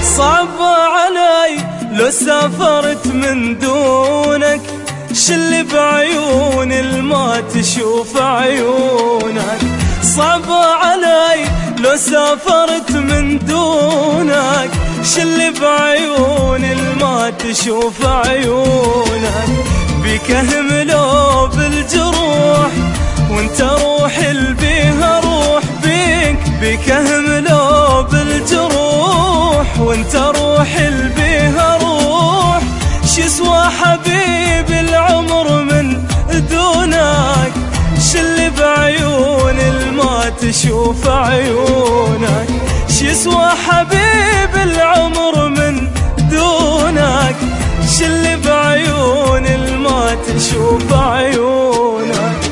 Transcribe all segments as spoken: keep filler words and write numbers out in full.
صعب علي لو سافرت من دونك، شل بعيون الما تشوف عيونك. صعب علي لو سافرت من دونك، شل بعيون الما تشوف عيونك. بك اهملوا بالجروح وانت روحي البيها روح بيك، بك اهملوا بالجروح وانت روحي البيها روح. شسوى حبيب العمر من دونك، شل بعيون الما تشوف عيونك. شسوى حبيب العمر من دونك، شل بعيون الما تشوف عيونك.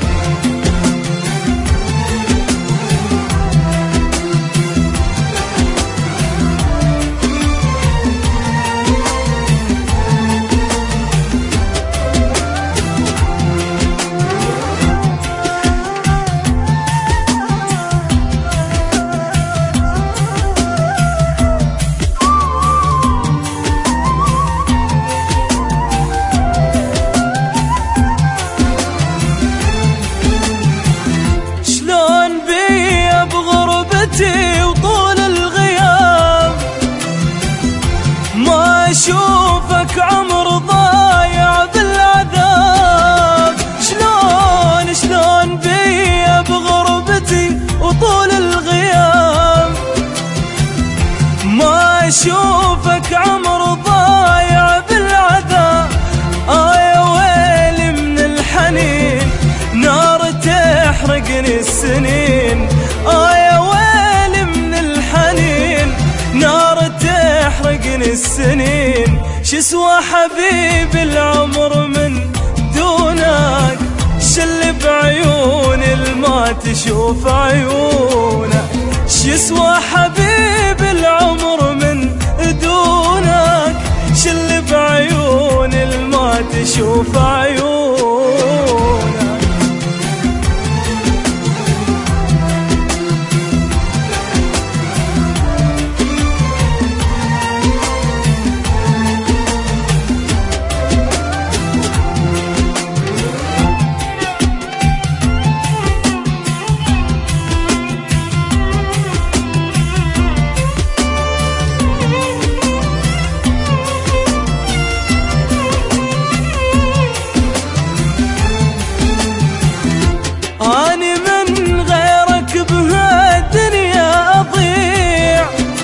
وطول الغياب ما اشوفك عمر ضايع بالعذاب. شلون شلون بيا بغربتي وطول الغياب ما اشوفك عمر ضايع بالعذاب. آه يا ويلي من الحنين نار تحرقني السنين. آه يا نار تحرقني السنين. شسوى حبيب العمر من دونك، شل بعيون الما تشوف عيونك. شسوى حبيب العمر من دونك، شل بعيون الما تشوف عيونك. أني من غيرك بهالدنيا أضيع،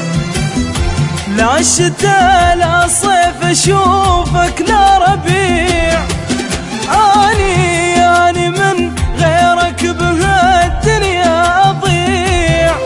لا شتا لا صيف أشوفك لا ربيع. أني أني من غيرك بهالدنيا أضيع،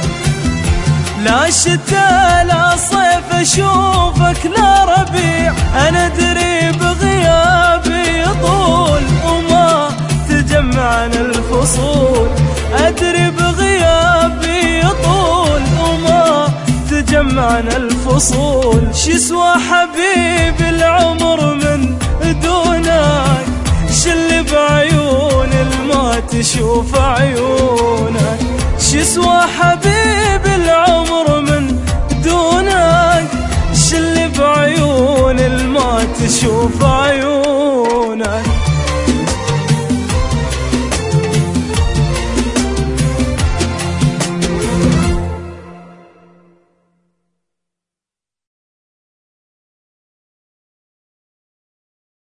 لا شتا لا صيف أشوفك لا ربيع. أنا أدري بغيابي يطول وما تجمعنا الفصول، أدري بغيابي يطول وما تجمعنا الفصول. شسوى حبيب العمر من دونك، شل بعيون الما تشوف عيونك. شسوى حبيب العمر من دونك، شل بعيون الما تشوف عيونك.